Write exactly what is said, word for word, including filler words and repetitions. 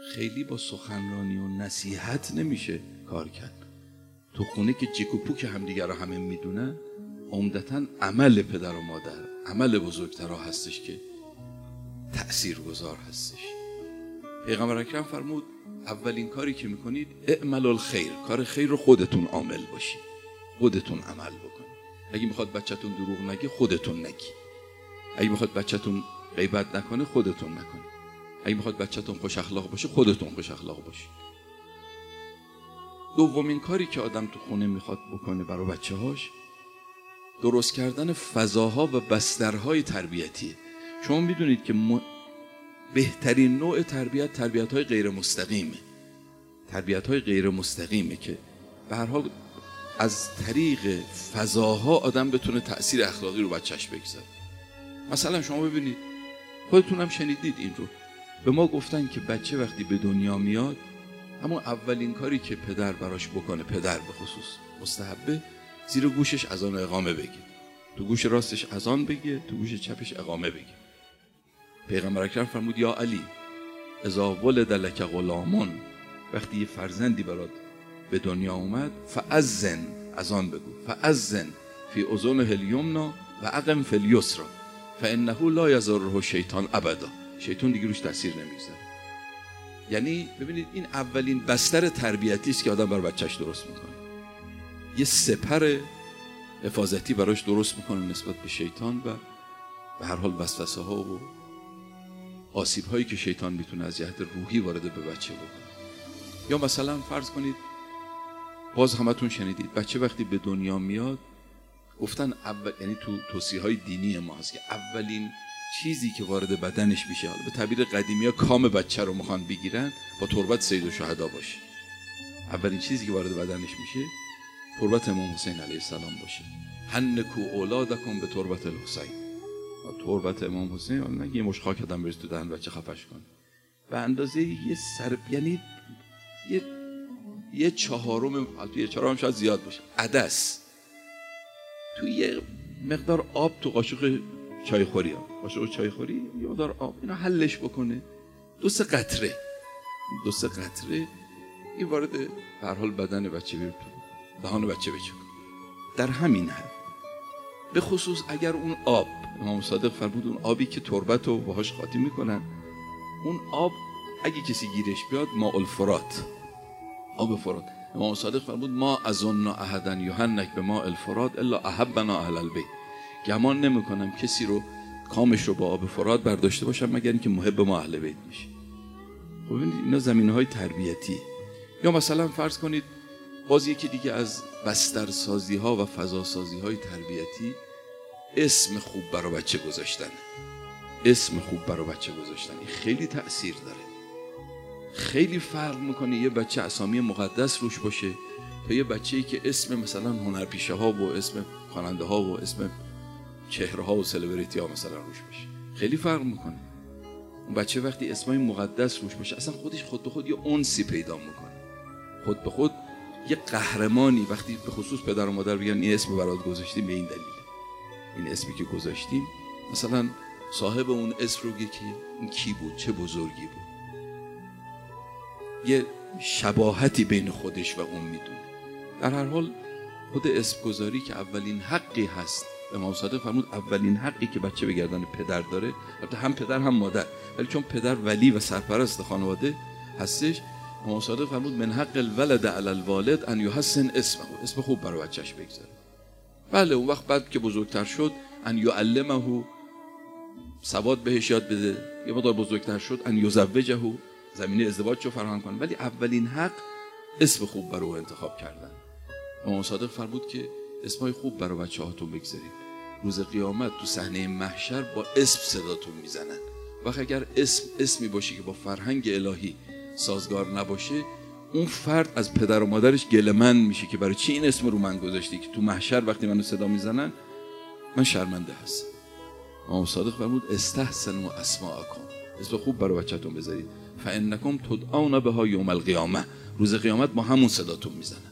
خیلی با سخنرانی و نصیحت نمیشه کار کرد. تو خونه که جیک و پوک همدیگر رو همه میدونن، عمدتاً عمل پدر و مادر، عمل بزرگترها هستش که تأثیرگذار هستش. پیغمبر اکرم فرمود اولین کاری که میکنید اعملوا الخیر، کار خیر رو خودتون عامل باشید، خودتون عمل بکنید. اگه میخواد بچه‌تون دروغ نگه خودتون نگی، اگه میخواد بچه‌تون غیبت نکنه خودتون نکنید، اگه میخواد بچه‌تون خوش اخلاق باشه خودتون خوش اخلاق باشید. دومین کاری که آدم تو خونه میخواد بکنه برای بچه‌هاش درست کردن فضاها و بسترهای تربیتیه. شما میدونید که م... بهترین نوع تربیت تربیت‌های غیر مستقیمه. تربیت‌های غیر مستقیمه که به هر حال از طریق فضاها آدم بتونه تأثیر اخلاقی رو بچه‌ش بگذاره. مثلا شما ببینید، خودتون هم شنیدید این رو، به ما گفتن که بچه وقتی به دنیا میاد اما اولین کاری که پدر براش بکنه، پدر به خصوص مستحبه، زیر گوشش اذان و اقامه بگه، تو گوش راستش اذان بگه، تو گوش چپش اقامه بگه. پیغمبر اکرم فرمود یا علی اذا ولد لک غلامون، وقتی یه فرزندی برات به دنیا اومد، فاذن، اذان بگو، فاذن فی اذنه الیمنا و اقم فی الیسرا فانه لا یضره شیطان ابدا، شیطان دیگه روش تاثیر نمیگذاره. یعنی ببینید این اولین بستر تربیتی است که آدم برای بچه‌اش درست میکنه، یه سپر حفاظتی براش درست میکنه نسبت به شیطان و به هر حال وسوسه ها و آسیب هایی که شیطان میتونه از جهت روحی وارد به بچه بکنه. یا مثلا فرض کنید، باز همتون شنیدید، بچه وقتی به دنیا میاد گفتن اول، یعنی تو توصیه های دینی ما هست که اولین چیزی که وارد بدنش میشه، حالا به تعبیر قدیمی ها کام بچه رو میخوان بگیرن، با تربت سید الشهدا باشه. اولین چیزی که وارد بدنش میشه تربت امام حسین علیه السلام باشه. حنکوا اولادکم به تربت الحسین، تربت امام حسین، حالا نگه یه مش خاک آدم بریز تو دهن بچه خفش کن، به اندازه یه سر، یعنی یه یه چهارم، یه چهارم شاید زیاد باشه، عدس تو یه مقدار آب تو قاشق چای خوری، ها قاشق چای خوری یه مقدار آب، اینا حلش بکنه، دو سه قطره دو سه قطره این وارد به هر حال بدن بچه بیر، دهان بچه بچه. در همین حد به خصوص اگر اون آب، امام صادق فرمود اون آبی که تربت رو باهاش خاطی میکنن، اون آب اگه کسی گیرش بیاد ماء الفرات، آب فرات، امام صادق فرمود ما اظن احدا یحنک به ماء الفرات الا احبنا اهل البیت، گمان نمیکنم کسی رو کامش رو با آب فرات برداشته باشم مگر اینکه محب ما اهل بیت میشه. خب ببینید اینا زمینه‌های تربیتی. یا مثلا فرض کنید باز یکی دیگه از بسترسازی ها و فضاسازی های تربیتی اسم خوب برای بچه گذاشتن. اسم خوب برای بچه گذاشتن این خیلی تأثیر داره، خیلی فرق میکنه یه بچه اسامی مقدس روش باشه تا یه بچه‌ای که اسم مثلا هنرپیشه ها و اسم خواننده ها و اسم چهره ها و سلبریتی ها مثلا روش باشه، خیلی فرق میکنه. اون بچه وقتی اسمای مقدس روش باشه اصلا خودش خود به خود یه انسی پیدا میکنه، خود به خود یه قهرمانی. وقتی به خصوص پدر و مادر بگن این اسم برات گذاشتیم به این دلیله، این اسمی که گذاشتیم مثلا صاحب اون اسم رو بگه که این کی بود، چه بزرگی بود، یه شباهتی بین خودش و اون میدونه. در هر حال خود اسم گذاری که اولین حقی هست، امام صادق فرمود اولین حقی که بچه به گردن پدر داره، البته هم پدر هم مادر، ولی چون پدر ولی و سرپرست خانواده هستش، امام صادق فرمود من حق الولد علی الوالد ان یحسن اسمه، اسم خوب برای بچهش بگذاره. بله اون وقت بعد که بزرگتر شد ان یعلمه، سواد بهش یاد بده، یه مقدار بزرگتر شد ان یزوجه، زمینه ازدواج رو فراهم کنه، ولی اولین حق اسم خوب برای انتخاب کردن. امام صادق فرمود که اسمای خوب برای بچه‌هاتون بگذارید، روز قیامت تو صحنه محشر با اسم صداتون میزنن. وقت اگر اسم اسمی باشه که با فرهنگ الهی سازگار نباشه، اون فرد از پدر و مادرش گله‌مند میشه که برای چی این اسم رو من گذاشتی که تو محشر وقتی منو صدا میزنن من شرمنده هستم. امام صادق فرمود استحسنوا اسماءکم، اسم خوب برای بچه‌تون بذارید، فانکم تدعون بها یوم القیامه، روز قیامت با همون صداتون میزنن.